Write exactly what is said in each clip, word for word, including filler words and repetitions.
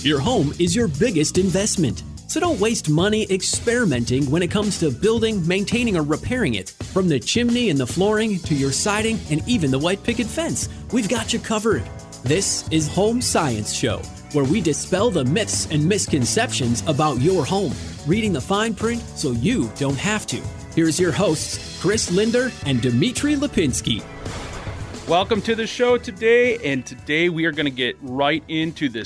Your home is your biggest investment. So don't waste money experimenting when it comes to building, maintaining, or repairing it. From the chimney and the flooring to your siding and even the white picket fence, we've got you covered. This is Home Science Show, where we dispel the myths and misconceptions about your home, reading the fine print so you don't have to. Here's your hosts, Chris Linder and Dmitry Lipinski. Welcome to the show today, and today we are going to get right into the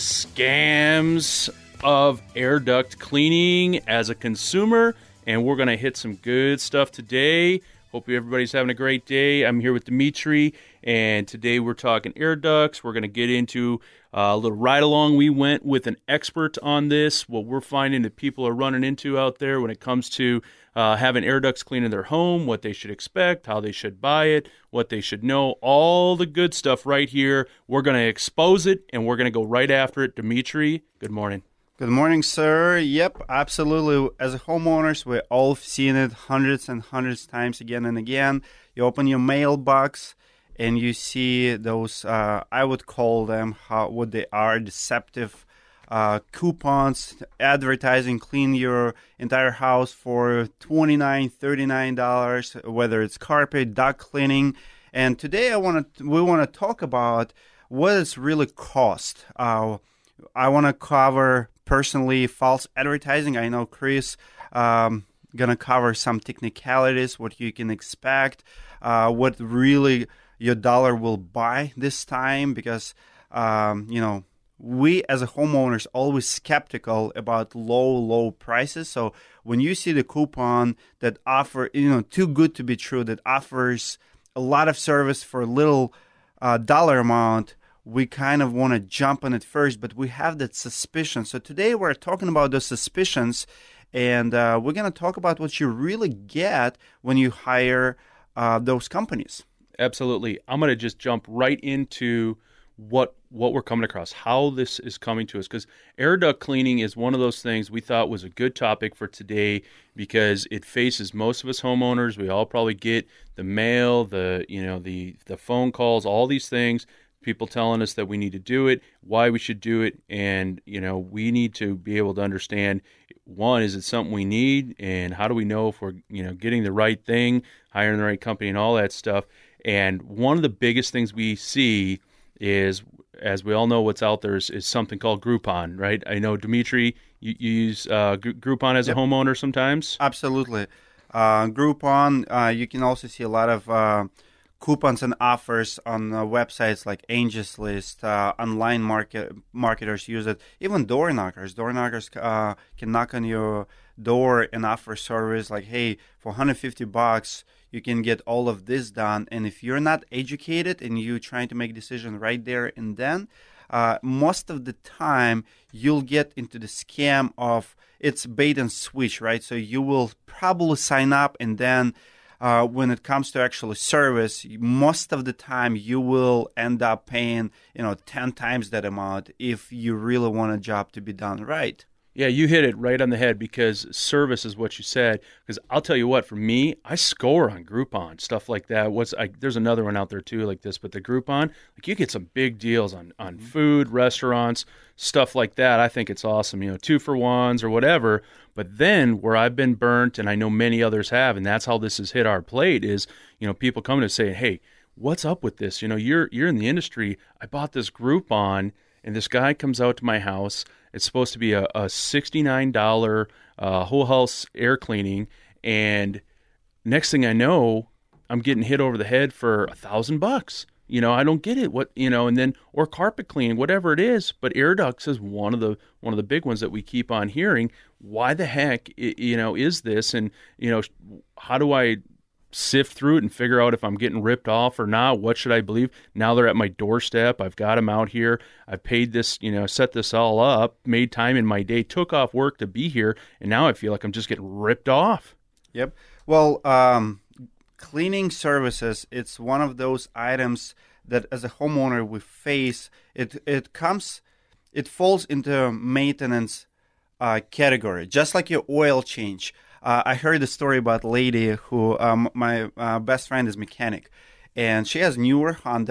scams of air duct cleaning as a consumer, and we're going to hit some good stuff today. Hope everybody's having a great day. I'm here with Dmitry, and today we're talking air ducts. We're going to get into uh, a little ride-along. We went with an expert on this, what we're finding that people are running into out there when it comes to uh, having air ducts cleaned in their home, what they should expect, how they should buy it, what they should know, all the good stuff right here. We're going to expose it, and we're going to go right after it. Dmitry, good morning. Good morning, sir. Yep, absolutely. As homeowners, we're all seen it hundreds and hundreds of times again and again. You open your mailbox and you see those, uh, I would call them how what they are, deceptive uh, coupons, advertising, clean your entire house for twenty-nine dollars, thirty-nine dollars, whether it's carpet, duct cleaning. And today I want to we want to talk about what it's really cost. Uh, I want to cover personally false advertising. I know Chris um, gonna cover some technicalities, what you can expect, uh, what really your dollar will buy this time, because um, you know we as a homeowners always skeptical about low low prices. So when you see the coupon that offer, you know, too good to be true, that offers a lot of service for a little uh, dollar amount, we kind of want to jump on it first, but we have that suspicion. So today we're talking about those suspicions, and uh, we're going to talk about what you really get when you hire uh, those companies. Absolutely. I'm going to just jump right into what what we're coming across, how this is coming to us, because air duct cleaning is one of those things we thought was a good topic for today because it faces most of us homeowners. We all probably get the mail, the you know the the phone calls, all these things. People telling us that we need to do it, why we should do it, and you know we need to be able to understand, one, is it something we need, and how do we know if we're you know getting the right thing, hiring the right company, and all that stuff. And one of the biggest things we see is, as we all know, what's out there is, is something called Groupon, right? I know, Dmitry, you, you use uh, Groupon as yep. a homeowner sometimes? Absolutely. Uh, Groupon, uh, you can also see a lot of uh, coupons and offers on uh, websites like Angie's List. Uh, online market marketers use it. Even door knockers. Door knockers uh, can knock on your door and offer service like, hey, for one hundred fifty bucks, you can get all of this done. And if you're not educated and you're trying to make a decision right there and then, uh, most of the time you'll get into the scam of it's bait and switch, right? So you will probably sign up, and then Uh, when it comes to actually service, most of the time you will end up paying, you know, ten times that amount if you really want a job to be done right. Yeah, you hit it right on the head, because service is what you said. Because I'll tell you what, for me, I score on Groupon, stuff like that. What's I, there's another one out there too like this, but the Groupon, like you get some big deals on, on food, restaurants, stuff like that. I think it's awesome, you know, two for ones or whatever. But then where I've been burnt, and I know many others have, and that's how this has hit our plate, is, you know, people coming to say, hey, what's up with this? You know, you're you're in the industry. I bought this Groupon, and this guy comes out to my house. It's supposed to be a, a sixty-nine dollars uh, whole house air cleaning, and next thing I know, I'm getting hit over the head for a thousand bucks. You know, I don't get it. What you know, and then or carpet cleaning, whatever it is. But air ducts is one of the one of the big ones that we keep on hearing. Why the heck, you know, is this? And you know, how do I sift through it and figure out if I'm getting ripped off or not? What should I believe? Now they're at my doorstep. I've got them out here. I've paid this, you know, set this all up, made time in my day, took off work to be here, and now I feel like I'm just getting ripped off. Yep. Well, um, cleaning services, it's one of those items that as a homeowner we face. It it comes, it falls into maintenance uh, category, just like your oil change. Uh, I heard a story about a lady who, um, my uh, best friend is mechanic, and she has newer Honda.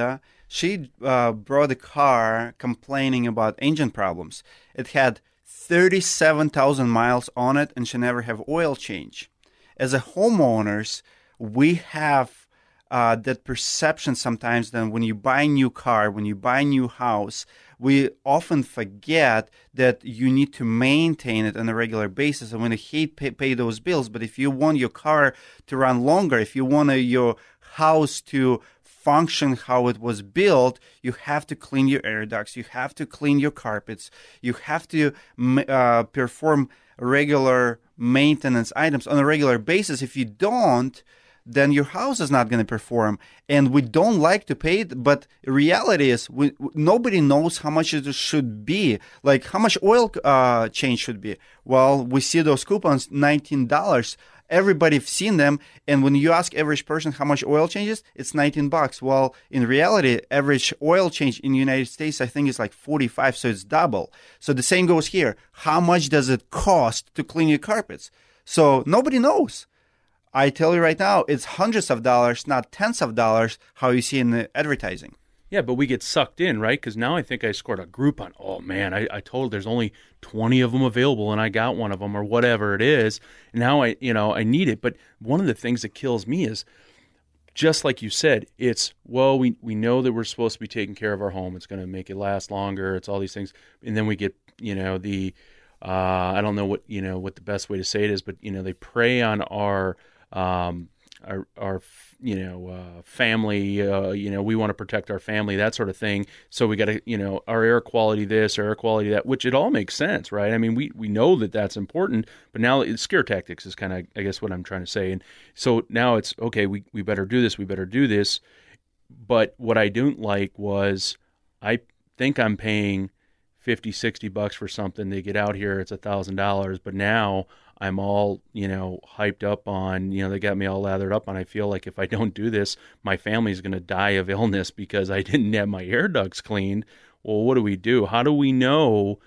She uh, brought a car complaining about engine problems. It had thirty-seven thousand miles on it, and she never have oil change. As a homeowners, we have uh, that perception sometimes that when you buy a new car, when you buy a new house, we often forget that you need to maintain it on a regular basis. And when you hate pay, pay those bills, but if you want your car to run longer, if you want a, your house to function how it was built, you have to clean your air ducts, you have to clean your carpets, you have to uh, perform regular maintenance items on a regular basis. If you don't, then your house is not going to perform. And we don't like to pay it, but reality is we, nobody knows how much it should be, like how much oil uh, change should be. Well, we see those coupons, nineteen dollars. Everybody's seen them, and when you ask average person how much oil changes, it's nineteen bucks. Well, in reality, average oil change in the United States, I think, is like forty-five, so it's double. So the same goes here. How much does it cost to clean your carpets? So nobody knows. I tell you right now, it's hundreds of dollars, not tens of dollars, how you see in the advertising. Yeah, but we get sucked in, right? Because now I think I scored a Groupon. Oh, man, I, I told there's only twenty of them available, and I got one of them or whatever it is. And now I, you know, I need it. But one of the things that kills me is, just like you said, it's, well, we, we know that we're supposed to be taking care of our home. It's going to make it last longer. It's all these things. And then we get, you know, the, uh, I don't know what, you know, what the best way to say it is, but, you know, they prey on our, um, our, our, you know, uh, family, uh, you know, we want to protect our family, that sort of thing. So we got to, you know, our air quality this, our air quality that, which it all makes sense, right? I mean, we, we know that that's important, but now it's scare tactics is kind of, I guess, what I'm trying to say. And so now it's, okay, we, we better do this, we better do this. But what I didn't like was I think I'm paying fifty, sixty bucks for something. They get out here, it's a thousand dollars, but now I'm all, you know, hyped up on, you know, they got me all lathered up on. I feel like if I don't do this, my family's going to die of illness because I didn't have my air ducts cleaned. Well, what do we do? How do we know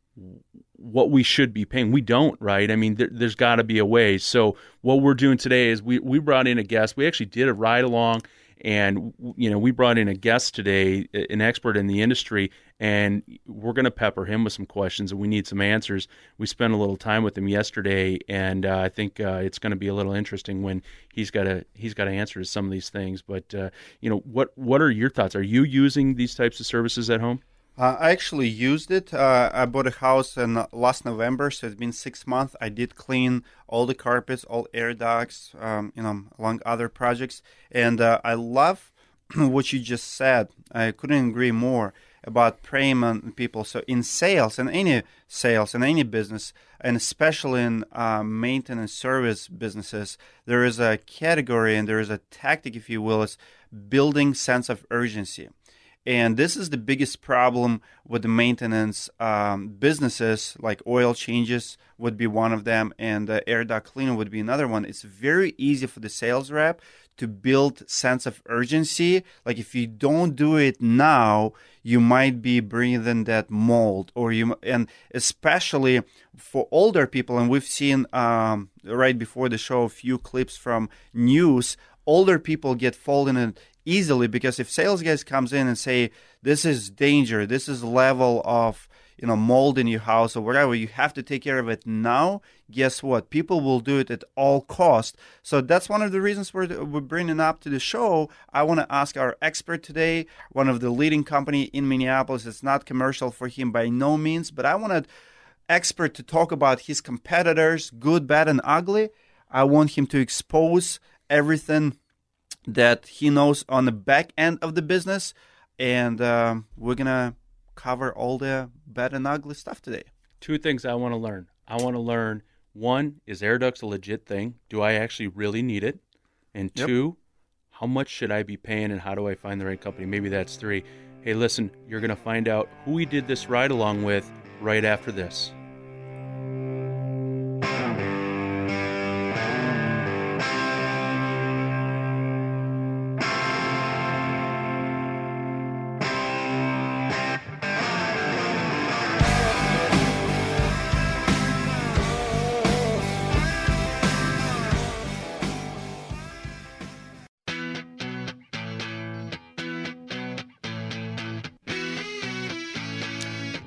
what we should be paying? We don't, right? I mean, there, there's got to be a way. So what we're doing today is we, we brought in a guest. We actually did a ride along, and, you know, we brought in a guest today, an expert in the industry, and we're going to pepper him with some questions, and we need some answers. We spent a little time with him yesterday, and uh, I think uh, it's going to be a little interesting when he's got to he's got to answer to some of these things. But uh, you know, what what are your thoughts? Are you using these types of services at home? Uh, I actually used it. Uh, I bought a house in uh, last November, so it's been six months. I did clean all the carpets, all air ducts, um, you know, along other projects, and uh, I love what you just said. I couldn't agree more about preying on people. So in sales, in any sales, in any business, and especially in uh, maintenance service businesses, there is a category and there is a tactic, if you will, is building sense of urgency. And this is the biggest problem with the maintenance um, businesses, like oil changes would be one of them, and uh, air duct cleaner would be another one. It's very easy for the sales rep to build sense of urgency. Like if you don't do it now, you might be breathing that mold, or you, and especially for older people. And we've seen um, right before the show a few clips from news. Older people get fallen in easily because if sales guys comes in and say this is danger, this is level of you know mold in your house or whatever, you have to take care of it now. Guess what? People will do it at all cost. So that's one of the reasons we're we're bringing up to the show. I want to ask our expert today, one of the leading company in Minneapolis. It's not commercial for him by no means, but I want an expert to talk about his competitors, good, bad, and ugly. I want him to expose everything that he knows on the back end of the business, and um, we're gonna cover all the bad and ugly stuff today. Two things I want to learn. I want to learn, one, is air ducts a legit thing? Do I actually really need it? And Yep. two, how much should I be paying, and how do I find the right company? Maybe that's three. Hey, listen, you're gonna find out who we did this ride along with right after this.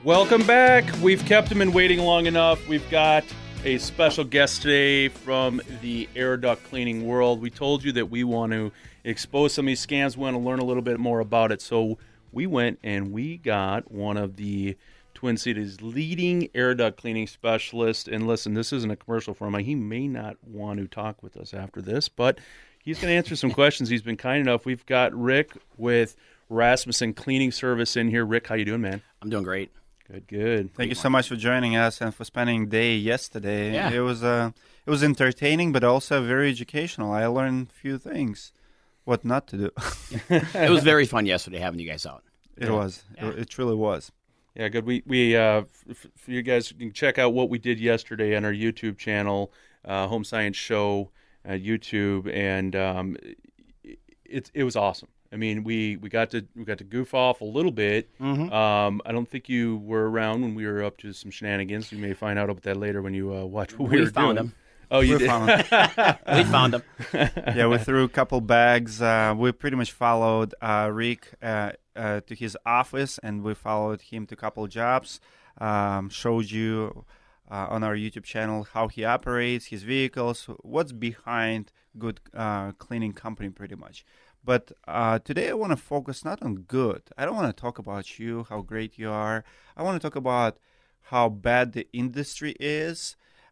Welcome back. We've kept him in waiting long enough. We've got a special guest today from the air duct cleaning world. We told you that we want to expose some of these scams. We want to learn a little bit more about it. So we went and we got one of the Twin Cities' leading air duct cleaning specialists. And listen, this isn't a commercial for him. He may not want to talk with us after this, but he's going to answer some questions. He's been kind enough. We've got Rick with Rasmussen Cleaning Service in here. Rick, how you doing, man? I'm doing great. Good, good. Thank you so much for joining us and for spending the day yesterday. Yeah. It was uh, it was entertaining, but also very educational. I learned a few things, what not to do. It was very fun yesterday having you guys out. It Yeah. was. Yeah. It, it truly was. Yeah, good. We we uh, f- for you guys you can check out what we did yesterday on our YouTube channel, uh, Home Science Show, uh, YouTube, and um, it, it it was awesome. I mean, we, we got to we got to goof off a little bit. Mm-hmm. Um, I don't think you were around when we were up to some shenanigans. You may find out about that later when you uh, watch what we, We were found doing. them. Oh, you We did. found them. We found them. Yeah, we threw a couple bags. Uh, we pretty much followed uh, Rick uh, uh, to his office, and we followed him to a couple jobs. Um, showed you uh, on our YouTube channel how he operates his vehicles, what's behind good uh, cleaning company, pretty much. But uh, today I want to focus not on good. I don't want to talk about you, how great you are. I want to talk about how bad the industry is.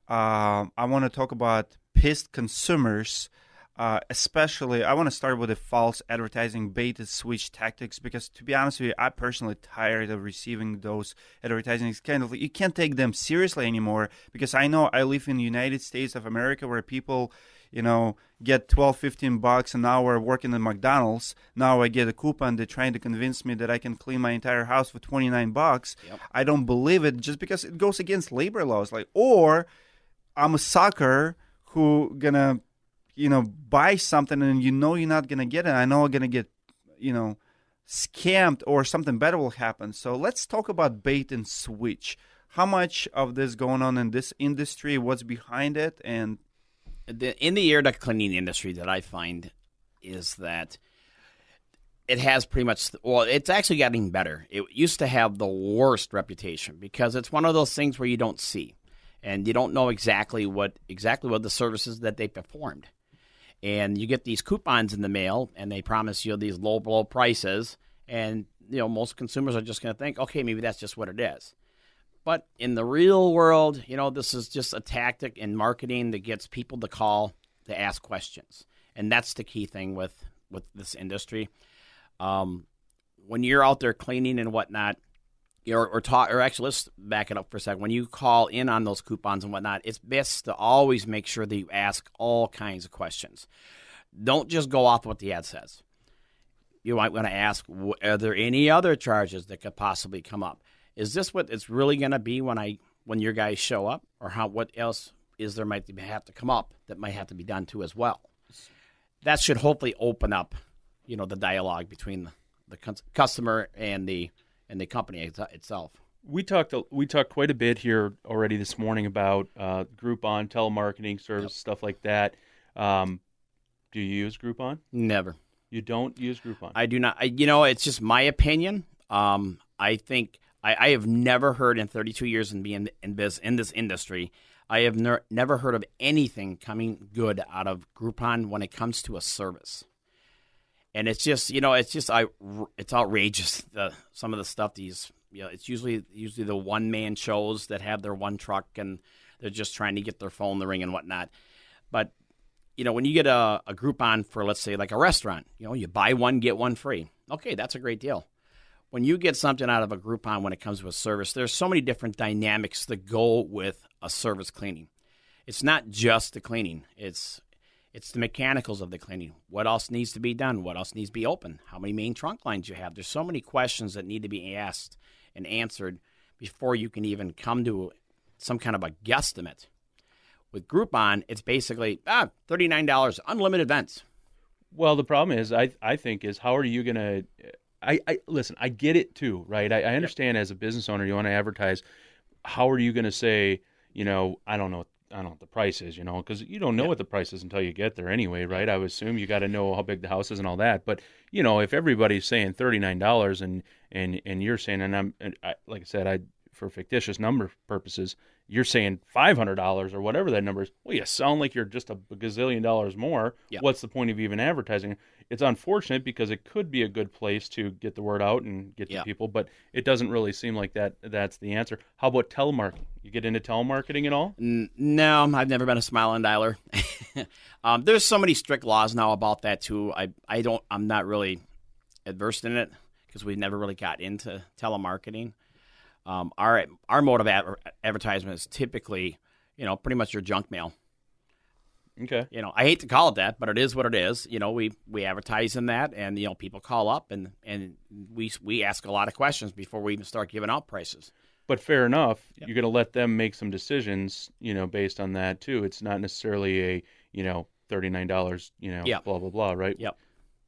Um, I want to talk about pissed consumers, uh, especially. I want to start with the false advertising bait and switch tactics because, to be honest with you, I'm personally tired of receiving those advertising. It's kind of you can't take them seriously anymore because I know I live in the United States of America where people, you know, get twelve, fifteen bucks an hour working at McDonald's. Now I get a coupon. They're trying to convince me that I can clean my entire house for twenty-nine bucks. Yep. I don't believe it just because it goes against labor laws. Like, or I'm a sucker who gonna, you know, buy something and you know you're not gonna get it. I know I'm gonna get, you know, scammed or something better will happen. So let's talk about bait and switch. How much of this going on in this industry? What's behind it? And The, in the air duct cleaning industry that I find is that it has pretty much, well, it's actually getting better. It used to have the worst reputation because it's one of those things where you don't see and you don't know exactly what exactly what the services that they performed. And you get these coupons in the mail and they promise you these low, low prices. And, you know, most consumers are just going to think, okay, maybe that's just what it is. But in the real world, you know, this is just a tactic in marketing that gets people to call to ask questions. And that's the key thing with, with this industry. Um, when you're out there cleaning and whatnot, or, or, talk, or actually, let's back it up for a second. When you call in on those coupons and whatnot, it's best to always make sure that you ask all kinds of questions. Don't just go off what the ad says. You might want to ask, are there any other charges that could possibly come up? Is this what it's really going to be when I when your guys show up, or how? What else is there might have to come up that might have to be done too as well? That should hopefully open up, you know, the dialogue between the, the customer and the and the company itself. We talked we talked quite a bit here already this morning about uh, Groupon, telemarketing service, Yep. stuff like that. Um, do you use Groupon? Never. You don't use Groupon? I do not. I, you know, it's just my opinion. Um, I think I, I have never heard in thirty-two years in being in this in this industry, I have ner- never heard of anything coming good out of Groupon when it comes to a service. And it's just, you know, it's just, I, it's outrageous. The, some of the stuff these, you know, it's usually usually the one man shows that have their one truck and they're just trying to get their phone in the ring and whatnot. But you know, when you get a, a Groupon for, let's say, like a restaurant, you know, you buy one, get one free. Okay, that's a great deal. When you get something out of a Groupon when it comes to a service, there's so many different dynamics that go with a service cleaning. It's not just the cleaning. It's it's the mechanicals of the cleaning. What else needs to be done? What else needs to be open? How many main trunk lines you have? There's so many questions that need to be asked and answered before you can even come to some kind of a guesstimate. With Groupon, it's basically ah, thirty-nine dollars, unlimited vents. Well, the problem is, I I think, is how are you going to I, I listen, I get it too, right? I, I understand yep. as a business owner, you want to advertise. How are you going to say, you know, I don't know, I don't know what the price is, you know, because you don't know yep. what the price is until you get there anyway, right? I would assume you got to know how big the house is and all that. But, you know, if everybody's saying thirty-nine dollars and, and, and you're saying, and I'm, and I, like I said, I for fictitious number purposes, you're saying five hundred dollars or whatever that number is. Well, you sound like you're just a gazillion dollars more. Yep. What's the point of even advertising? It's unfortunate because it could be a good place to get the word out and get Yep. to people, but it doesn't really seem like that. That's the answer. How about telemarketing? You get into telemarketing at all? N- No, I've never been a smiling dialer. um, there's so many strict laws now about that too. I I don't. I'm not really adversed in it because we never really got into telemarketing. Um, our our mode of adver- advertisement is typically, you know, pretty much your junk mail. Okay. You know, I hate to call it that, but it is what it is. You know, we, we advertise in that, and you know, people call up, and, and we we ask a lot of questions before we even start giving out prices. But fair enough, Yep. you're going to let them make some decisions, you know, based on that too. It's not necessarily a, you know, thirty-nine dollars, you know, Yep. blah, blah, blah, right? Yep.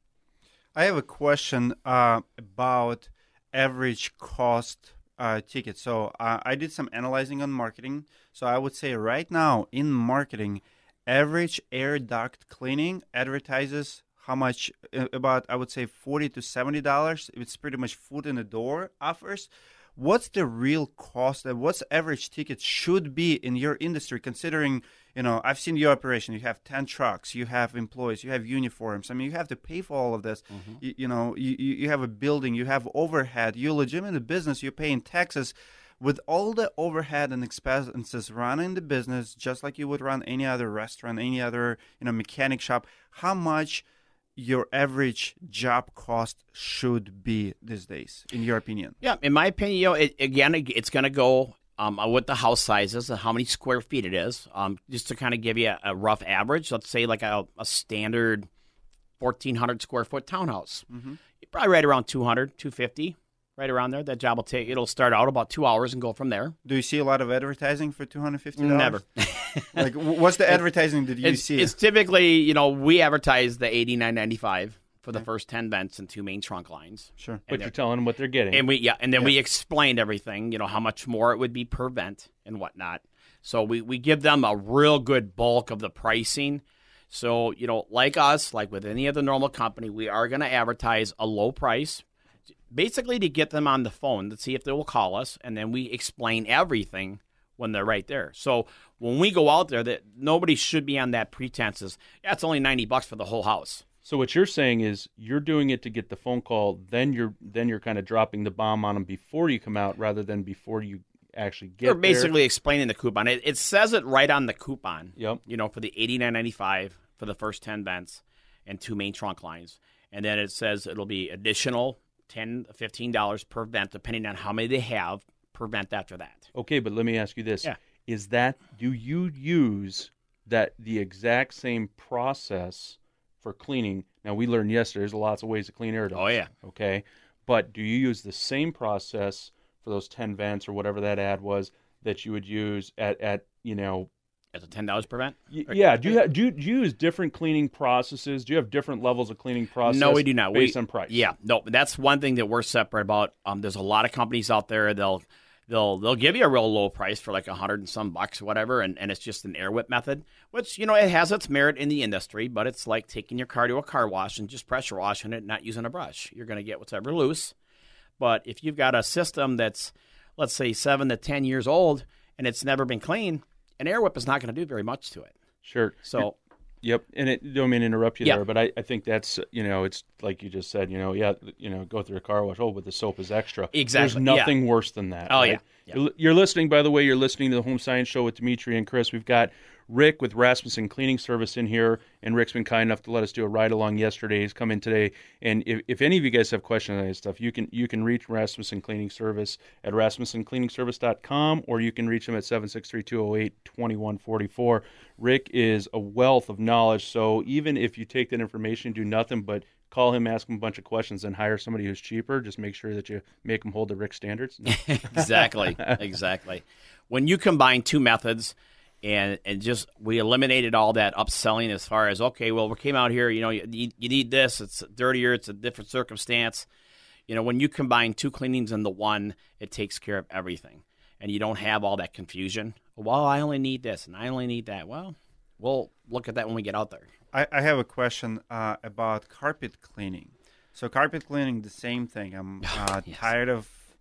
I have a question uh, about average cost uh, ticket. So uh, I did some analyzing on marketing. So I would say right now in marketing, average air duct cleaning advertises how much? Uh, about I would say forty to seventy dollars. It's pretty much foot in the door offers. What's the real cost and what's average ticket should be in your industry, considering, you know, I've seen your operation. You have ten trucks, you have employees, you have uniforms. I mean, you have to pay for all of this. Mm-hmm. You, you know, you, you you have a building, you have overhead, you're legitimate business, you're paying taxes. With all the overhead and expenses running the business, just like you would run any other restaurant, any other, you know, mechanic shop, how much your average job cost should be these days, in your opinion? Yeah, in my opinion, you know, it, again, it, it's going to go um, with the house sizes and how many square feet it is. Um, just to kind of give you a, a rough average, let's say like a, a standard fourteen hundred square foot townhouse. Mm-hmm. Probably right around two hundred, two fifty, right around there. That job will take, it'll start out about two hours and go from there. Do you see a lot of advertising for two hundred fifty dollars? Never. Like, w- what's the advertising that you it's, see? it's typically, you know, we advertise the eighty-nine ninety-five for the first ten vents and two main trunk lines. Sure. But And you're telling them what they're getting. And we yeah, and then Yeah. we explained everything, you know, how much more it would be per vent and whatnot. So we, we give them a real good bulk of the pricing. So, you know, like us, like with any other normal company, we are going to advertise a low price, basically to get them on the phone to see if they will call us, and then we explain everything when they're right there. So when we go out there, that nobody should be on that pretenses. Yeah, it's only ninety bucks for the whole house. So what you're saying is you're doing it to get the phone call, then you're then you're kind of dropping the bomb on them before you come out rather than before you actually get They're there. basically explaining the coupon. It, it says it right on the coupon. Yep. You know, for the eighty-nine ninety-five for the first ten vents and two main trunk lines. And then it says it'll be additional ten dollars, fifteen dollars per vent, depending on how many they have per vent after that. Okay, but let me ask you this. Yeah. Is that, do you use that the exact same process for cleaning? Now, we learned yesterday there's lots of ways to clean air ducts. Oh, yeah. Okay. But do you use the same process for those ten vents or whatever that ad was that you would use at, at you know, At the ten dollars per vent? y- yeah, do you, have, do you do you use different cleaning processes? Do you have different levels of cleaning process? No, we do not. Based we, on price. Yeah, no, that's one thing that we're separate about. Um, there's a lot of companies out there, they'll they'll they'll give you a real low price for like a hundred and some bucks or whatever, and, and it's just an air whip method, which, you know, it has its merit in the industry, but it's like taking your car to a car wash and just pressure washing it, not using a brush. You're going to get whatever loose. But if you've got a system that's, let's say, seven to ten years old and it's never been cleaned, an air whip is not going to do very much to it. Sure. So, Yep, and it don't mean to interrupt you Yeah. there, but I, I think that's, you know, it's like you just said, you know, yeah, you know, go through a car wash. Oh, but the soap is extra. Exactly, There's nothing worse than that. Oh, right? yeah, yeah. You're, you're listening, by the way. You're listening to the Home Science Show with Dimitri and Chris. We've got Rick with Rasmussen Cleaning Service in here, and Rick's been kind enough to let us do a ride along yesterday. He's come in today, and if, if any of you guys have questions on this stuff, you can you can reach Rasmussen Cleaning Service at rasmussen cleaning service dot com, or you can reach him at seven six three, two oh eight, two one four four. Rick is a wealth of knowledge, so even if you take that information, do nothing but call him, ask him a bunch of questions, and hire somebody who's cheaper. Just make sure that you make them hold the Rick standards. exactly, exactly. When you combine two methods, and and just we eliminated all that upselling as far as, okay, well, we came out here, you know, you need, you need this, it's dirtier, it's a different circumstance. You know, when you combine two cleanings into one, it takes care of everything, and you don't have all that confusion. Well, I only need this, and I only need that. Well, we'll look at that when we get out there. I, I have a question uh, about carpet cleaning. So carpet cleaning, the same thing. I'm uh, Yes. tired of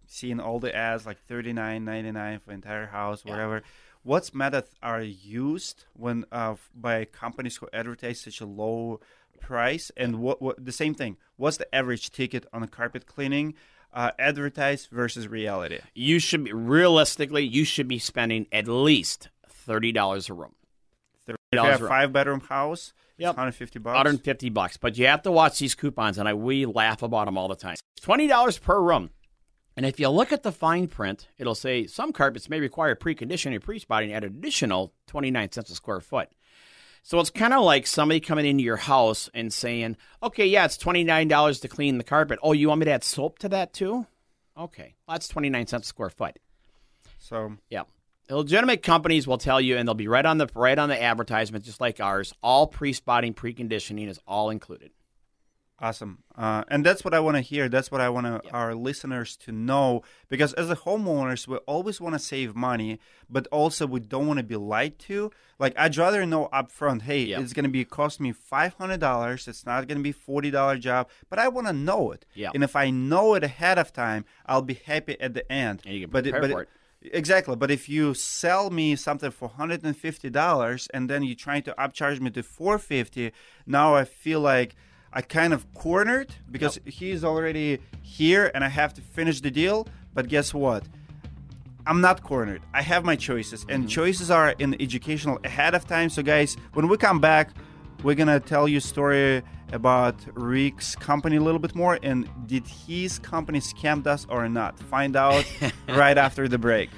seeing all the ads like thirty-nine ninety-nine for entire house, whatever. Yeah. What methods are used when uh, by companies who advertise such a low price? And what, what the same thing? What's the average ticket on a carpet cleaning? Uh, advertised versus reality. You should be, realistically, you should be spending at least thirty dollars a room. thirty dollars if you have a five bedroom house, yep. one hundred fifty bucks. one hundred fifty bucks. But you have to watch these coupons, and I we laugh about them all the time. twenty dollars per room. And if you look at the fine print, it'll say some carpets may require preconditioning or pre-spotting at additional twenty-nine cents a square foot. So it's kind of like somebody coming into your house and saying, okay, yeah, it's twenty-nine dollars to clean the carpet. Oh, you want me to add soap to that too? Okay, well, that's twenty-nine cents a square foot. So yeah, the legitimate companies will tell you, and they'll be right on the right on the advertisement, just like ours. All pre-spotting, preconditioning is all included. Awesome. Uh, and that's what I want to hear. That's what I want yep. our listeners to know. Because as a homeowners, we always want to save money, but also we don't want to be lied to. Like, I'd rather know upfront, hey, yep. it's going to be cost me five hundred dollars. It's not going to be a forty dollars job, but I want to know it. Yep. And if I know it ahead of time, I'll be happy at the end. And you can but prepare it, but for it. it, Exactly. But if you sell me something for one hundred fifty dollars and then you're trying to upcharge me to four hundred fifty dollars, now I feel like I kind of cornered because yep. he's already here and I have to finish the deal. But guess what? I'm not cornered. I have my choices. And mm-hmm. choices are in educational ahead of time. So guys, when we come back, we're going to tell you a story about Rick's company a little bit more. And did his company scammed us or not? Find out right after the break.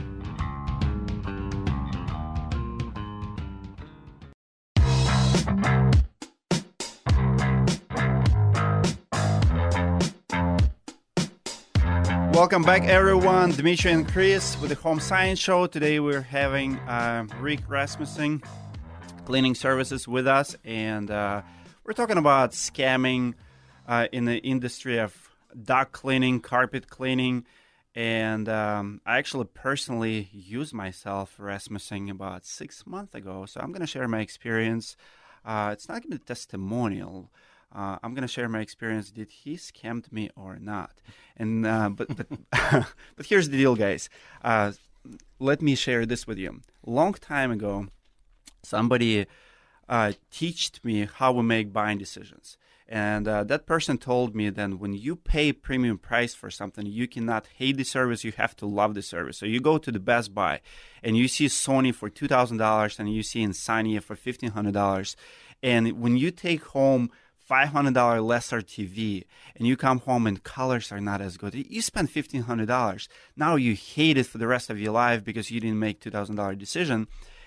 Welcome back, everyone. Dmitry and Chris with the Home Science Show. Today we're having uh, Rick Rasmussen, Cleaning Services, with us, and uh, we're talking about scamming uh, in the industry of duct cleaning, carpet cleaning, and um, I actually personally used myself Rasmussen about six months ago, so I'm going to share my experience. Uh, it's not going to be a testimonial. Uh, I'm gonna share my experience. Did he scammed me or not? And uh, but but but here's the deal, guys. Uh, let me share this with you. Long time ago, somebody uh, taught me how we make buying decisions, and uh, that person told me that when you pay premium price for something, you cannot hate the service. You have to love the service. So you go to the Best Buy, and you see Sony for two thousand dollars, and you see Insania for fifteen hundred dollars, and when you take home five hundred dollars lesser T V, and you come home and colors are not as good. You spend fifteen hundred dollars. Now you hate it for the rest of your life because you didn't make two thousand dollars decision.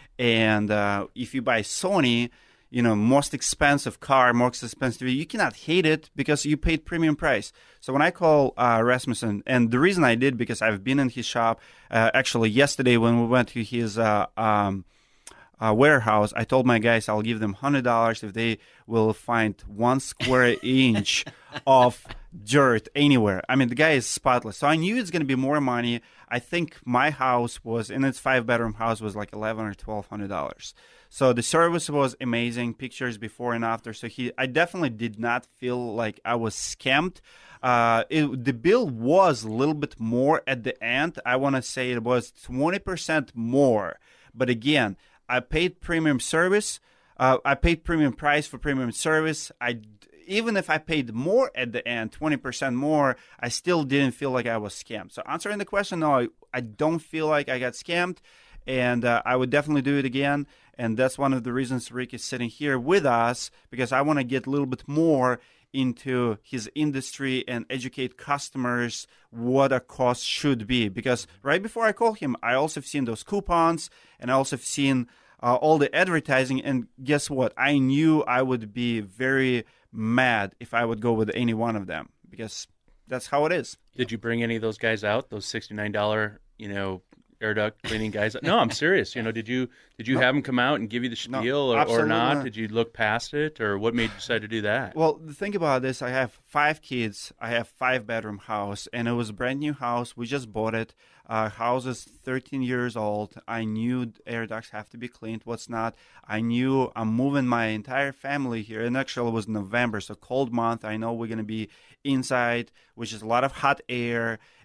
And uh, if you buy Sony, you know, most expensive car, most expensive T V, you cannot hate it because you paid premium price. So when I call uh, Rasmussen, and the reason I did because I've been in his shop, uh, actually yesterday when we went to his uh, um, Uh, warehouse, I told my guys I'll give them one hundred dollars if they will find one square inch of dirt anywhere. I mean, the guy is spotless. So I knew it's going to be more money. I think my house was, in its five-bedroom house, was like eleven or twelve hundred dollars. So the service was amazing, pictures before and after. So he, I definitely did not feel like I was scammed. Uh, it, the bill was a little bit more at the end. I want to say it was twenty percent more. But again, I paid premium service. Uh, I paid premium price for premium service. I, even if I paid more at the end, twenty percent more, I still didn't feel like I was scammed. So answering the question, no, I, I don't feel like I got scammed, and uh, I would definitely do it again. And that's one of the reasons Rick is sitting here with us, because I want to get a little bit more into his industry and educate customers what a cost should be. Because right before I call him, I also have seen those coupons, and I also have seen uh, all the advertising. And guess what? I knew I would be very mad if I would go with any one of them, because that's how it is. Did you bring any of those guys out? Those sixty-nine dollars, you know, air duct cleaning guys? No, I'm serious. You know, did you did you no. have them come out and give you the spiel, no, or, or not? not? Did you look past it, or what made you decide to do that? Well, think about this. I have five kids. I have five bedroom house, and it was a brand new house. We just bought it. Uh, house is thirteen years old. I knew air ducts have to be cleaned. What's not? I knew I'm moving my entire family here, and actually it was November, so cold month. I know we're going to be inside, which is a lot of hot air.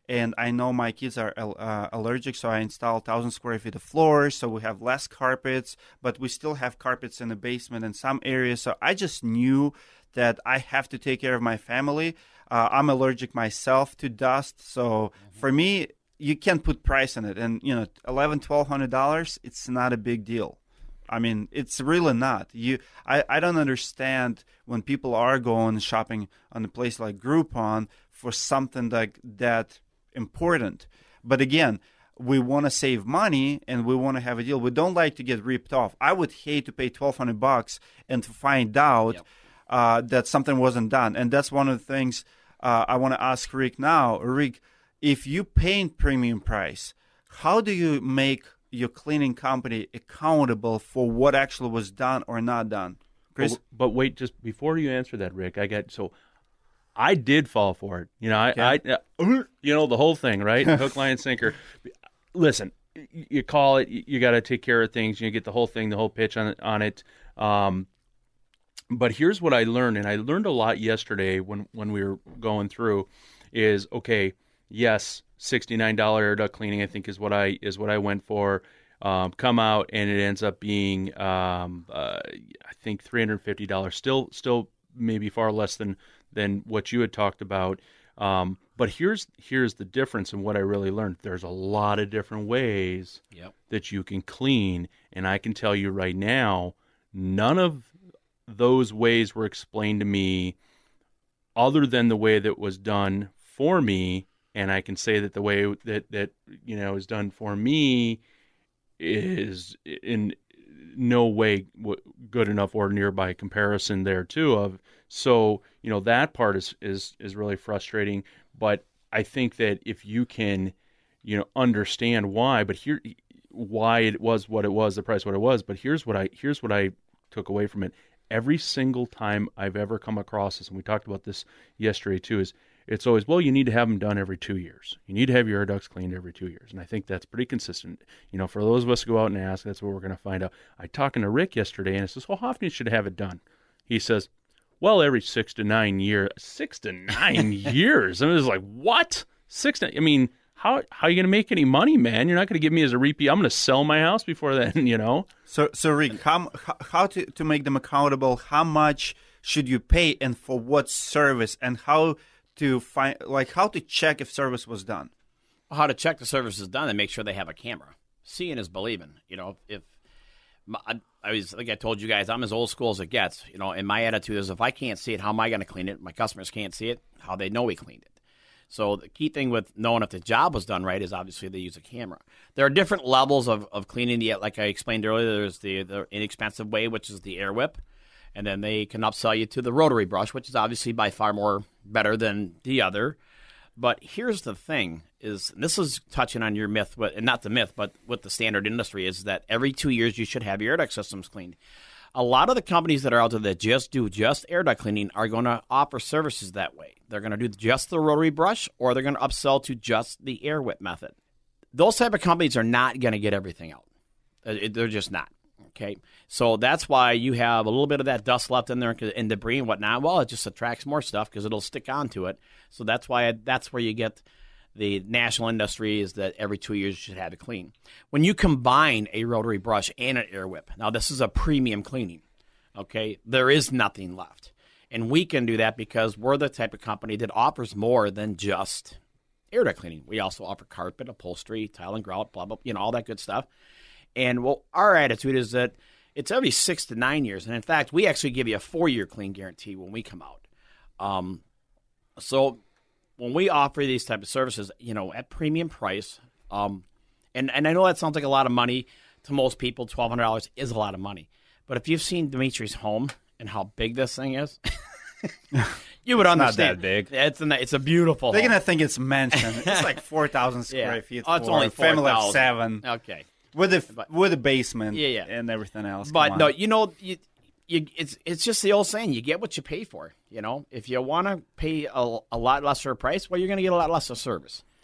and I know my kids are uh, allergic, so I install one thousand square feet of floors, so we have less carpets, but we still have carpets in the basement in some areas. So I just knew that I have to take care of my family. Uh, I'm allergic myself to dust, so mm-hmm. for me, you can't put price on it. And, you know, eleven hundred dollars, twelve hundred dollars, it's not a big deal. I mean, it's really not. You, I, I don't understand when people are going shopping on a place like Groupon for something like that important. But again, we want to save money and we want to have a deal. We don't like to get ripped off. I would hate to pay twelve hundred bucks and to find out yep. uh, that something wasn't done. And that's one of the things uh, I want to ask Rick now. Rick, if you pay premium price, how do you make your cleaning company accountable for what actually was done or not done? Chris? But, but wait, just before you answer that, Rick, I got so I did fall for it. You know, I, okay. I uh, you know, the whole thing, right? Hook, line, sinker. Listen, you call it, you got to take care of things. You get the whole thing, the whole pitch on on it. Um, but here's what I learned, and I learned a lot yesterday when when we were going through. Is okay. Yes, sixty-nine dollars air duct cleaning, I think, is what I is what I went for. Um, come out, and it ends up being, um, uh, I think, three hundred fifty dollars. Still, still maybe far less than than what you had talked about. Um, but here's here's the difference in what I really learned. There's a lot of different ways yep. that you can clean, and I can tell you right now, none of those ways were explained to me other than the way that was done for me. And I can say that the way that, that you know is done for me is in no way good enough or nearby comparison there too. Of so you know that part is is is really frustrating. But I think that if you can, you know, understand why, but here why it was what it was, the price what it was. But here's what I here's what I took away from it. Every single time I've ever come across this, and we talked about this yesterday too, is it's always, well, you need to have them done every two years. You need to have your air ducts cleaned every two years. And I think that's pretty consistent. You know, for those of us who go out and ask, that's what we're going to find out. I talking to Rick yesterday, and I says, well, how often should I have it done? He says, well, every six to nine years. Six to nine years? And I was like, what? Six to, I mean, how how are you going to make any money, man? You're not going to give me as a repeat. I'm going to sell my house before then, you know? So, so Rick, how, how to, to make them accountable, how much should you pay and for what service, and how to find, like, how to check if service was done? How to check the service is done and make sure they have a camera. Seeing is believing. You know, if I, I was like I told you guys, I'm as old school as it gets. You know, and my attitude is, if I can't see it, how am I going to clean it? My customers can't see it. How they know we cleaned it? So the key thing with knowing if the job was done right is obviously they use a camera. There are different levels of, of cleaning. Yet, like I explained earlier, there's the, the inexpensive way, which is the air whip. And then they can upsell you to the rotary brush, which is obviously by far more better than the other. But here's the thing, is and this is touching on your myth, and not the myth, but with the standard industry, is that every two years you should have your air duct systems cleaned. A lot of the companies that are out there that just do just air duct cleaning are going to offer services that way. They're going to do just the rotary brush, or they're going to upsell to just the air whip method. Those type of companies are not going to get everything out. They're just not. Okay, so that's why you have a little bit of that dust left in there and debris and whatnot. Well, it just attracts more stuff because it'll stick onto it. So that's why that's where you get the national industry, is that every two years you should have it clean. When you combine a rotary brush and an air whip, now this is a premium cleaning. Okay, there is nothing left, and we can do that because we're the type of company that offers more than just air duct cleaning. We also offer carpet, upholstery, tile and grout, blah blah, you know, all that good stuff. And well, our attitude is that it's every six to nine years. And in fact, we actually give you a four-year clean guarantee when we come out. Um, so when we offer these type of services, you know, at premium price, um, and, and I know that sounds like a lot of money to most people, twelve hundred dollars is a lot of money. But if you've seen Dimitri's home and how big this thing is, you would understand. Not that big. It's a, it's a beautiful They're home. going to think it's mansion. It's like four thousand square yeah. feet. Oh, it's for only a family of four thousand. seven. Okay. With the But- with the basement, Yeah, yeah. and everything else. But Come no, on. you know, you, you, it's it's just the old saying: you get what you pay for. You know, if you want to pay a, a lot lesser price, well, you're going to get a lot less of service.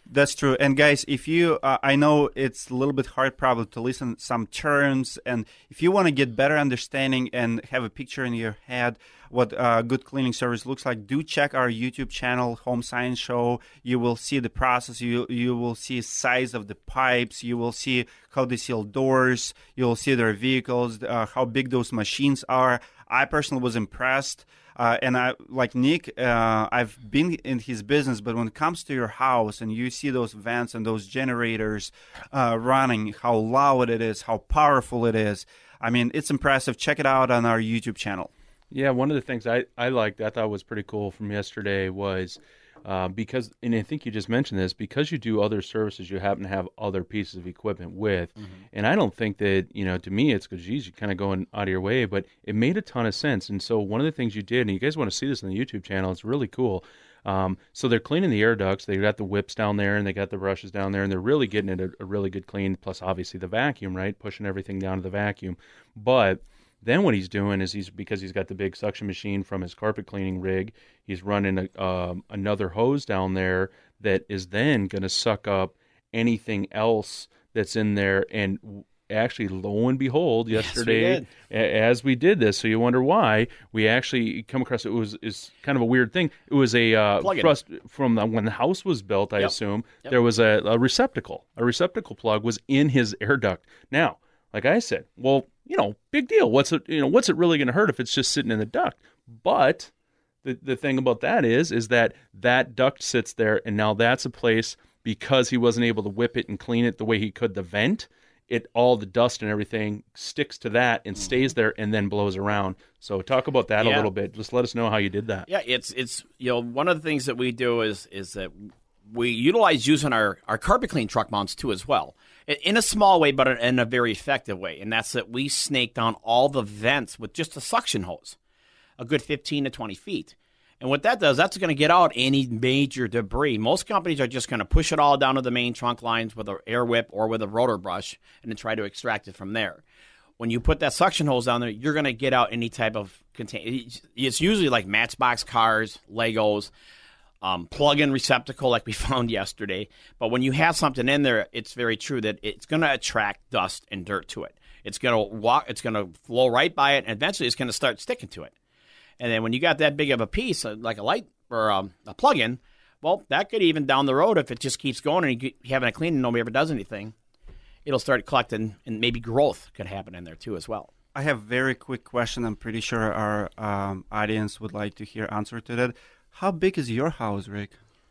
That's true. And guys, if you, uh, I know it's a little bit hard probably to listen some terms, and if you want to get better understanding and have a picture in your head what uh, good cleaning service looks like, do check our YouTube channel, Home Science Show. You will see the process. You you will see size of the pipes. You will see how they seal doors. You will see their vehicles, uh, how big those machines are. I personally was impressed. Uh, and I, like Nick, uh, I've been in his business, but when it comes to your house and you see those vents and those generators uh, running, how loud it is, how powerful it is, I mean, it's impressive. Check it out on our YouTube channel. Yeah, one of the things I, I liked, I thought was pretty cool from yesterday was uh, because, and I think you just mentioned this, because you do other services, you happen to have other pieces of equipment with. Mm-hmm. And I don't think that, you know, to me, it's because, geez, you're kind of going out of your way, but it made a ton of sense. And so one of the things you did, and you guys want to see this on the YouTube channel, it's really cool. Um, so they're cleaning the air ducts. They got the whips down there, and they got the brushes down there, and they're really getting it a, a really good clean, plus obviously the vacuum, right, pushing everything down to the vacuum. But then what he's doing is he's, because he's got the big suction machine from his carpet cleaning rig, he's running a, um, another hose down there that is then going to suck up anything else that's in there. And actually, lo and behold, yesterday, yes, we as we did this, so you wonder why, we actually come across, it was is kind of a weird thing. It was a uh, thrust from the, when the house was built, I yep. assume, yep. there was a, a receptacle. A receptacle plug was in his air duct. Now, like I said, well, you know, big deal. What's it, you know, what's it really going to hurt if it's just sitting in the duct? But the the thing about that is, is that that duct sits there, and now that's a place, because he wasn't able to whip it and clean it the way he could the vent, it all the dust and everything sticks to that and stays there and then blows around. So talk about that yeah. a little bit. Just let us know how you did that. Yeah, it's it's you know, one of the things that we do is is that we utilize using our, our carpet clean truck mounts too as well, in a small way, but in a very effective way. And that's that we snake down all the vents with just a suction hose, a good fifteen to twenty feet. And what that does, that's going to get out any major debris. Most companies are just going to push it all down to the main trunk lines with an air whip or with a rotor brush and then try to extract it from there. When you put that suction hose down there, you're going to get out any type of contain. It's usually like Matchbox cars, Legos, um, plug-in receptacle like we found yesterday. But when you have something in there, it's very true that it's going to attract dust and dirt to it. It's going to walk. It's going to flow right by it, and eventually it's going to start sticking to it. And then when you got that big of a piece, like a light or um, a plug-in, well, that could even down the road, if it just keeps going and you haven't cleaned and nobody ever does anything, it'll start collecting, and maybe growth could happen in there too as well. I have a very quick question. I'm pretty sure our um, audience would like to hear answer to that. How big is your house, Rick?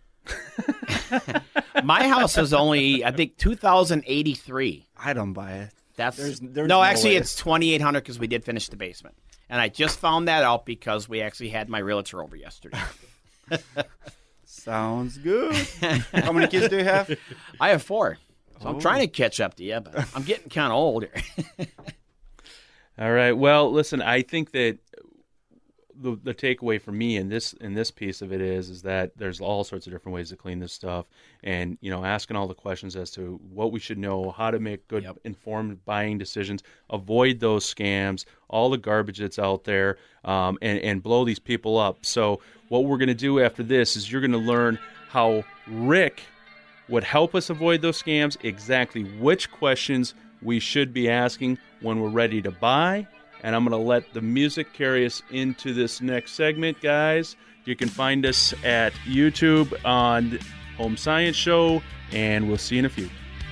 My house is only, I think, two thousand eighty-three. I don't buy it. That's there's, there's no, no actually, way. It's twenty-eight hundred because we did finish the basement. And I just found that out because we actually had my realtor over yesterday. Sounds good. How many kids do you have? I have four. So oh. I'm trying to catch up to you, but I'm getting kind of older. All right. Well, listen, I think that the the takeaway for me in this in this piece of it is is that there's all sorts of different ways to clean this stuff, and you know, asking all the questions as to what we should know, how to make good yep. informed buying decisions, avoid those scams, all the garbage that's out there, um, and and blow these people up. So what we're going to do after this is you're going to learn how Rick would help us avoid those scams, exactly which questions we should be asking when we're ready to buy. And I'm going to let the music carry us into this next segment, guys. You can find us at YouTube on Home Science Show, and we'll see you in a few.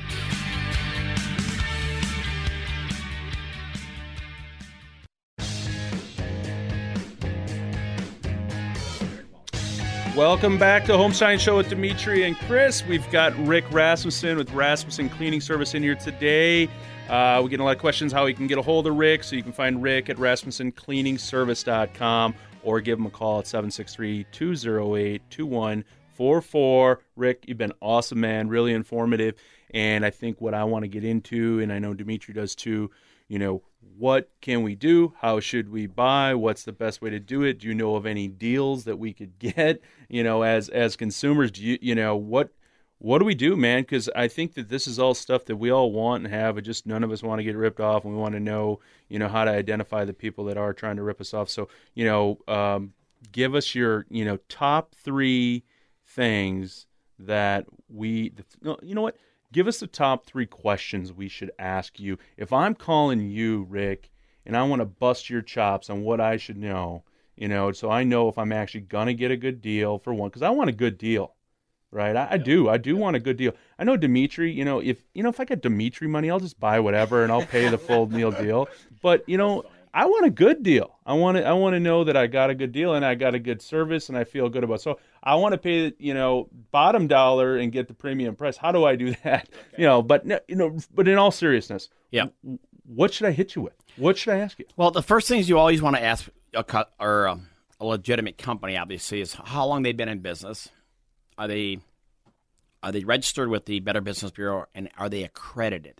Welcome back to Home Science Show with Dimitri and Chris. We've got Rick Rasmussen with Rasmussen Cleaning Service in here today. Uh, we get a lot of questions how you can get a hold of Rick, so you can find Rick at rasmussen cleaning service dot com or give him a call at seven six three, two oh eight, two one four four. Rick, you've been awesome, man, really informative, and I think what I want to get into, and I know Dimitri does too, you know, what can we do? How should we buy? What's the best way to do it? Do you know of any deals that we could get, you know, as as consumers? Do you, you know, what What do we do, man? Because I think that this is all stuff that we all want and have, but just none of us want to get ripped off, and we want to know, you know, how to identify the people that are trying to rip us off. So, you know, um, give us your, you know, top three things that we, no, you know what? Give us the top three questions we should ask you. If I'm calling you, Rick, and I want to bust your chops on what I should know, you know, so I know if I'm actually going to get a good deal for one, because I want a good deal, right? I, I do. I do want a good deal. I know Dimitri, you know, if, you know, if I get Dimitri money, I'll just buy whatever and I'll pay the full meal deal. But, you know, I want a good deal. I want to I want to know that I got a good deal and I got a good service and I feel good about it. So I want to pay, you know, bottom dollar and get the premium price. How do I do that? Okay. You know, but you know, but in all seriousness, yeah. What should I hit you with? What should I ask you? Well, the first things you always want to ask a co- or um, a legitimate company, obviously, is how long they've been in business. Are they are they registered with the Better Business Bureau, and are they accredited?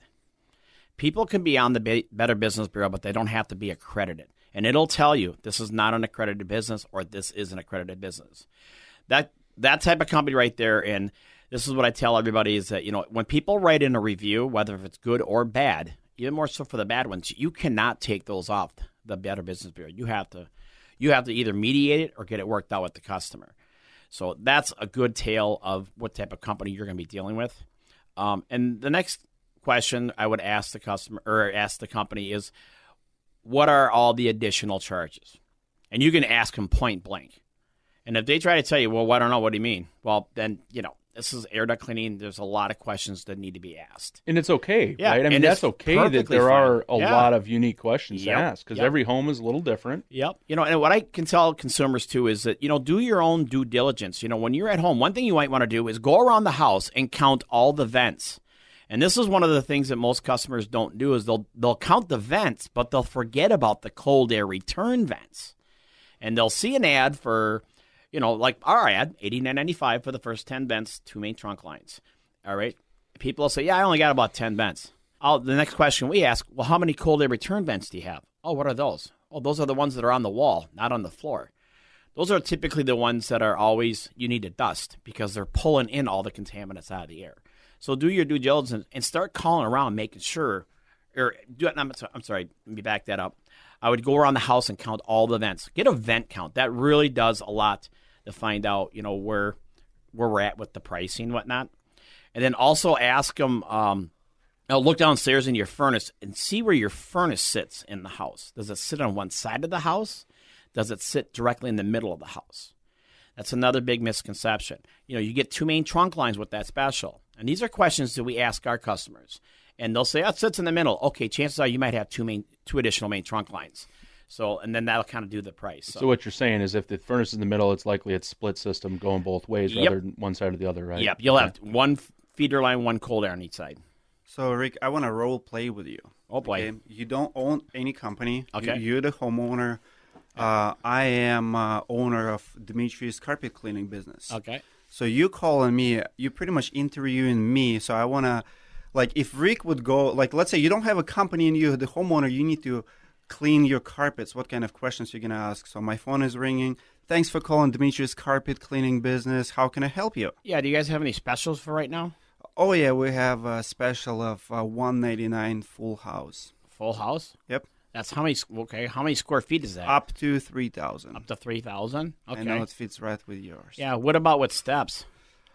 People can be on the Be- Better Business Bureau, but they don't have to be accredited. And it'll tell you this is not an accredited business or this is an accredited business. That that type of company right there, and this is what I tell everybody, is that, you know, when people write in a review, whether if it's good or bad, even more so for the bad ones, you cannot take those off the Better Business Bureau. You have to you have to either mediate it or get it worked out with the customer. So that's a good tale of what type of company you're going to be dealing with. Um, and the next question I would ask the customer or ask the company is, what are all the additional charges? And you can ask them point blank. And if they try to tell you, well, I don't know, what do you mean? Well, then, you know, this is air duct cleaning. There's a lot of questions that need to be asked. And it's okay, yeah, right? I mean, that's okay that there fine. are a yeah. lot of unique questions yep. to ask because yep. every home is a little different. Yep. You know, and what I can tell consumers too is that, you know, do your own due diligence. You know, when you're at home, one thing you might want to do is go around the house and count all the vents. And this is one of the things that most customers don't do is they'll they'll count the vents, but they'll forget about the cold air return vents. And they'll see an ad for, you know, like our ad, eighty-nine ninety-five for the first ten vents, two main trunk lines. All right. People will say, yeah, I only got about ten vents. I'll, the next question we ask, well, how many cold air return vents do you have? Oh, what are those? Oh, those are the ones that are on the wall, not on the floor. Those are typically the ones that are always, you need to dust because they're pulling in all the contaminants out of the air. So do your due diligence and start calling around, making sure, or do it. I'm, I'm sorry, let me back that up. I would go around the house and count all the vents. Get a vent count. That really does a lot to find out, you know, where where we're at with the pricing and whatnot. And then also ask them, um, you know, look downstairs in your furnace and see where your furnace sits in the house. Does it sit on one side of the house? Does it sit directly in the middle of the house? That's another big misconception. You know, you get two main trunk lines with that special. And these are questions that we ask our customers. And they'll say, oh, it sits in the middle. Okay, chances are you might have two main, two additional main trunk lines. So, and then that'll kind of do the price. So, so what you're saying is if the furnace is in the middle, it's likely it's split system going both ways yep. rather than one side or the other, right? Yep, you'll okay. have one feeder line, one cold air on each side. So, Rick, I want to role play with you. Oh, boy. Okay? You don't own any company. Okay. You, you're the homeowner. Uh, I am uh, owner of Dimitri's carpet cleaning business. Okay. So you calling me, you're pretty much interviewing me. So I want to, like, if Rick would go, like, let's say you don't have a company and you're the homeowner, you need to clean your carpets. What kind of questions you're going to ask? So my phone is ringing. Thanks for calling Dimitri's carpet cleaning business. How can I help you? Yeah, do you guys have any specials for right now? Oh, yeah, we have a special of uh, one ninety-nine full house. Full house? Yep. That's how many, okay, how many square feet is that? Up to three thousand. Up to three thousand? Okay. I know it fits right with yours. Yeah, what about with steps?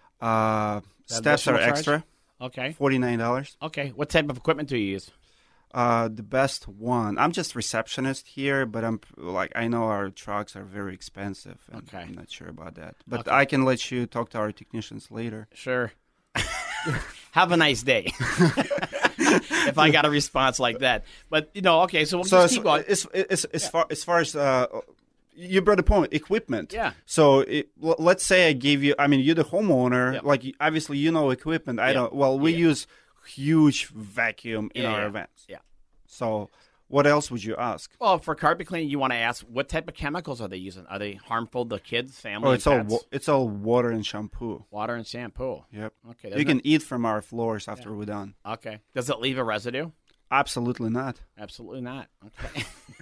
Uh, steps are additional charge? extra, Okay. forty-nine dollars. Okay, what type of equipment do you use? Uh, the best one. I'm just receptionist here, but I'm like I know our trucks are very expensive. And Okay. I'm not sure about that, but Okay. I can let you talk to our technicians later. Sure. Have a nice day. If I got a response like that, but you know, okay, so we'll So just as, keep going. as, as, as far as far as uh, you brought a point, equipment. Yeah. So it, l- let's say I gave you. I mean, you're the homeowner. Yep. Like obviously you know equipment. I Yep. don't. Well, we Yeah. use huge vacuum in Yeah, our yeah. events. Yeah. So what else would you ask? Well, for carpet cleaning, you want to ask what type of chemicals are they using? Are they harmful to kids, family, Oh, and it's all pets? wa- it's all water and shampoo. Water and shampoo. Yep. Okay. You doesn't can eat from our floors after Yeah. we're done. it- okay. Does it leave a residue? Absolutely not. Absolutely not. Okay.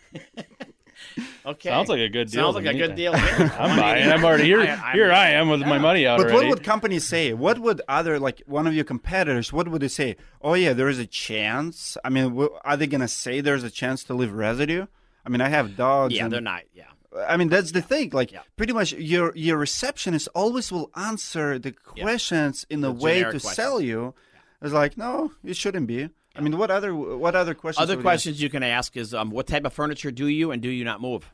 Okay. Sounds like a good deal Sounds to like a me. good deal. to me. I'm buying. I'm already here. I- I'm- here I am with yeah. my money out But already. what would companies say? What would other, like one of your competitors, what would they say? Oh, yeah, there is a chance. I mean, w- are they going to say there's a chance to leave residue? I mean, I have dogs. Yeah, and they're not. Yeah. I mean, that's the thing. Like, Yeah. pretty much your your receptionist always will answer the questions in The a way to generic sell questions. you. It's like, no, it shouldn't be. I mean, what other what other questions? Other would you questions you can ask is, um, what type of furniture do you and do you not move?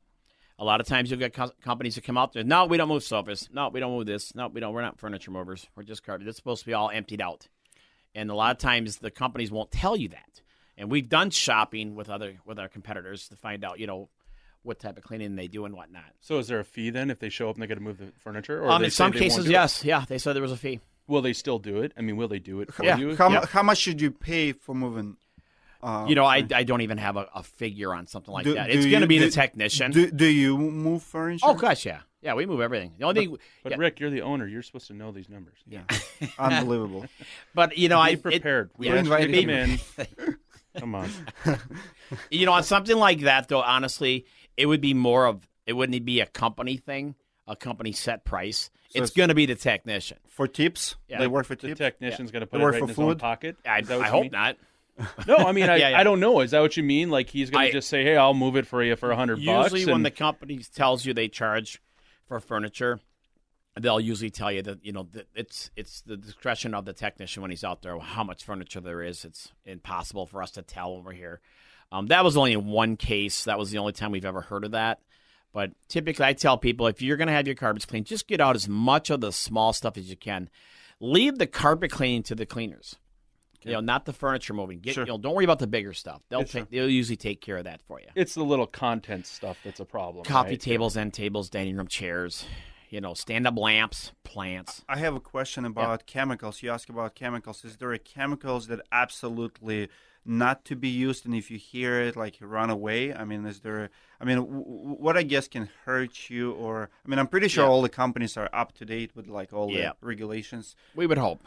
A lot of times you'll get co- companies that come out there, no, we don't move sofas. No, we don't move this. No, we don't. We're not furniture movers. We're just carpet. It's supposed to be all emptied out. And a lot of times the companies won't tell you that. And we've done shopping with other with our competitors to find out, you know, what type of cleaning they do and whatnot. So is there a fee then if they show up and they got to move the furniture? Or Um, they in say some they won't cases, do it? yes. Yeah, they said there was a fee. Will they still do it? I mean, will they do it for Yeah. you? How, mu- Yeah. how much should you pay for moving? Uh, You know, I, I don't even have a, a figure on something like do- that. do It's going to you- be the do- technician. Do, do you move furniture? oh, gosh, yeah. Yeah, we move everything. The only thing, But yeah, Rick, you're the owner. You're supposed to know these numbers. Yeah, unbelievable. but, you know, Be I. it- prepared. we We're asked you to invited. come in. Come on. You know, on something like that, though, honestly, it would be more of it wouldn't be a company thing, a company set price. So it's it's- going to be the technician. For tips, Yeah. they work for The tips. technician's going to put They it work right for in his own food? pocket. I, Is that what I you hope mean? not. No, I mean, I, Yeah, yeah. I don't know. Is that what you mean? Like he's going I- to just say, "Hey, I'll move it for you for a hundred bucks." Usually, when and- the company tells you they charge for furniture, they'll usually tell you that you know that it's it's the discretion of the technician when he's out there how much furniture there is. It's impossible for us to tell when we're here. Um, that was only in one case. That was the only time we've ever heard of that. But typically, I tell people if you're going to have your carpets cleaned, just get out as much of the small stuff as you can. Leave the carpet cleaning to the cleaners. You know, not the furniture moving. Get, Sure. you know, don't worry about the bigger stuff. They'll It's take, true. they'll usually take care of that for you. it's the little content stuff that's a problem. Coffee right? tables, end tables, dining room chairs, you know, stand-up lamps, plants. I have a question about chemicals. You ask about chemicals. Is there a chemicals that absolutely not to be used, and if you hear it, like you run away? I mean, is there? I mean, w- w- what I guess can hurt you, or I mean, I'm pretty sure Yeah. all the companies are up to date with like all Yeah. the regulations. We would hope.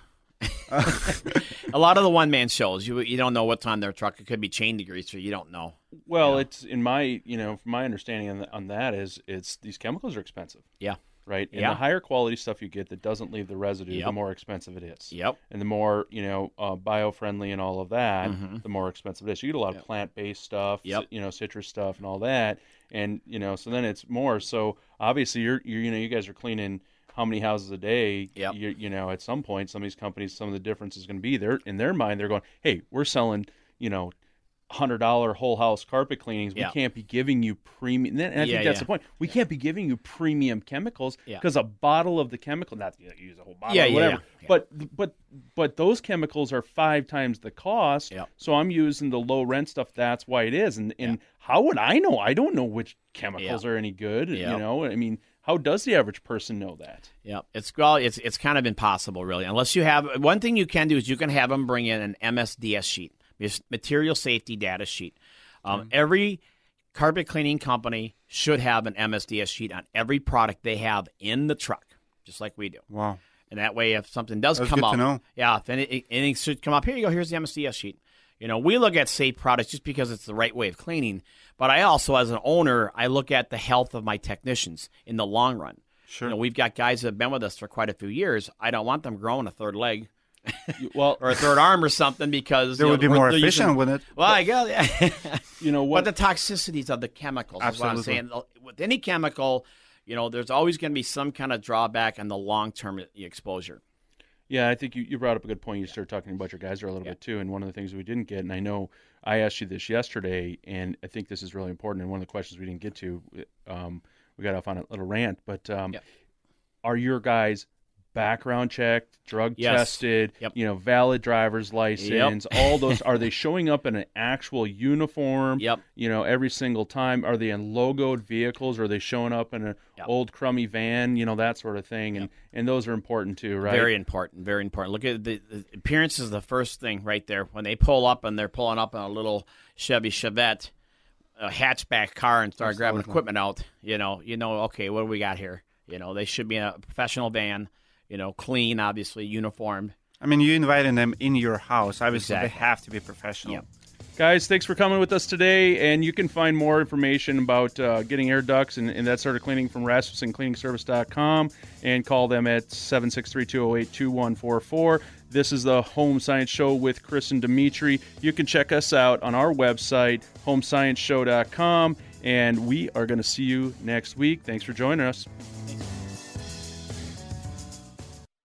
A lot of the one-man shows, you you don't know what's on their truck. It could be chain degreaser. You don't know. Well, Yeah. it's in my, you know, from my understanding on, on that is it's these chemicals are expensive, Yeah. right? And Yeah. the higher quality stuff you get that doesn't leave the residue, the Yep. more expensive it is. Yep. And the more, you know, uh, bio-friendly and all of that, Mhm. the more expensive it is. So you get a lot Yep. of plant-based stuff, Yep. c- you know, citrus stuff and all that. And, you know, so then it's more. So obviously you're, you're you know, you guys are cleaning how many houses a day? Yep. You, you know, at some point, some of these companies, some of the difference is going to be there in their mind. They're going, hey, we're selling, you know, hundred dollar whole house carpet cleanings. Yeah. We can't be giving you premium. And I think Yeah, that's yeah. the point. We can't be giving you premium chemicals Yeah. because a bottle of the chemical, not that you use a whole bottle, Yeah, or yeah, whatever. yeah, yeah. But but but those chemicals are five times the cost. Yep. So I'm using the low rent stuff. That's why it is. And and how would I know? I don't know which chemicals Yeah. are any good. You Yep. know, I mean, how does the average person know that? Yeah, it's well, it's it's kind of impossible, really, unless you have one thing you can do is you can have them bring in an M S D S sheet, this material safety data sheet. Um, Every carpet cleaning company should have an M S D S sheet on every product they have in the truck, just like we do. Wow. And that way, if something does That's come good up, to know. yeah, if any, anything should come up, here you go. Here's the M S D S sheet. You know, we look at safe products just because it's the right way of cleaning. But I also, as an owner, I look at the health of my technicians in the long run. Sure. You know, we've got guys that have been with us for quite a few years. I don't want them growing a third leg You- Well, or a third arm or something because They you know, would be we're- more they're efficient using- with it. Well, I guess. Yeah. you know But what? the toxicities of the chemicals is what I'm Absolutely. saying. With any chemical, you know, there's always going to be some kind of drawback on the long-term exposure. Yeah, I think you, you brought up a good point. You started talking about your guys there a little Yeah. bit too, and one of the things we didn't get, and I know I asked you this yesterday, and I think this is really important, and one of the questions we didn't get to, um, we got off on a little rant, but um, Yep. are your guys background checked, drug Yes. tested, Yep. you know, valid driver's license, all those? Are they showing up in an actual uniform? Yep. You know, every single time. Are they in logoed vehicles? Or are they showing up in an Yep. old crummy van? You know, that sort of thing, and and those are important too, right? Very important, very important. Look at the, the appearance is the first thing right there. When they pull up and they're pulling up in a little Chevy Chevette, a hatchback car, and start grabbing Absolutely. equipment out, you know, you know, okay, what do we got here? You know, they should be in a professional van, you know, clean, obviously, uniformed. I mean, you inviting them in your house. Obviously, they Exactly. have to be professional. Yep. Guys, thanks for coming with us today, and you can find more information about uh, getting air ducts and, and that sort of cleaning from Rasmussen Cleaning Service dot com, and call them at seven six three, two oh eight, two one four four. This is the Home Science Show with Chris and Dimitri. You can check us out on our website, home science show dot com, And we are going to see you next week. Thanks for joining us.